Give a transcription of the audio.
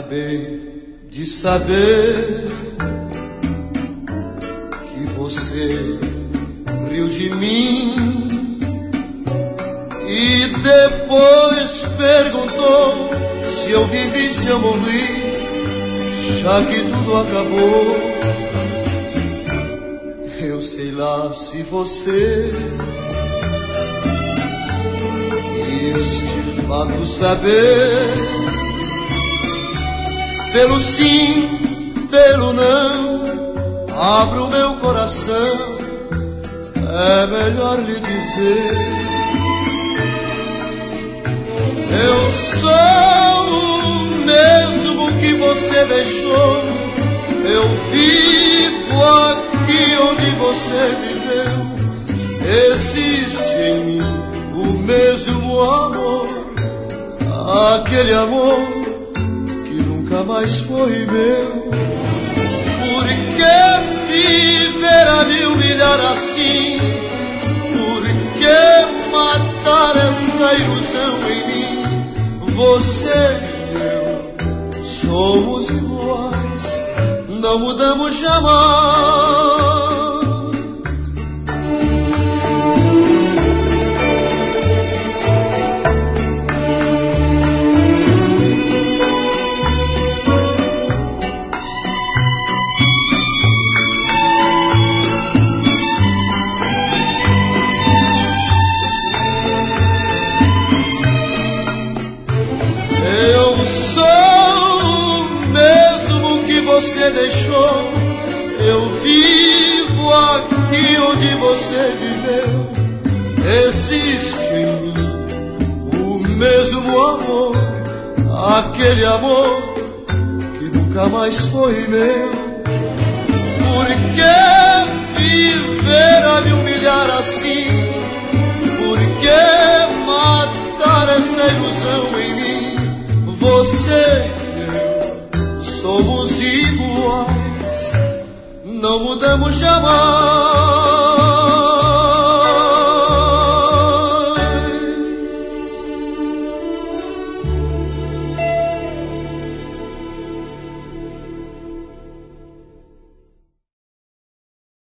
Acabei de saber que você riu de mim e depois perguntou se eu vivi, se eu morri, já que tudo acabou. Eu sei lá se você quis de fato saber, pelo sim, pelo não, abro o meu coração, é melhor lhe dizer. Eu sou o mesmo que você deixou, eu vivo aqui onde você viveu. Existe em mim o mesmo amor, aquele amor que nunca mais foi meu. Por que viver a me humilhar assim? Por que matar essa ilusão em mim? Você e eu somos iguais, não mudamos jamais. Você deixou, eu vivo aqui onde você viveu. Existe em mim o mesmo amor, aquele amor que nunca mais foi meu. Por que viver a me humilhar assim? Por que matar esta ilusão em mim? Você e eu somos iguais, não mudamos jamais.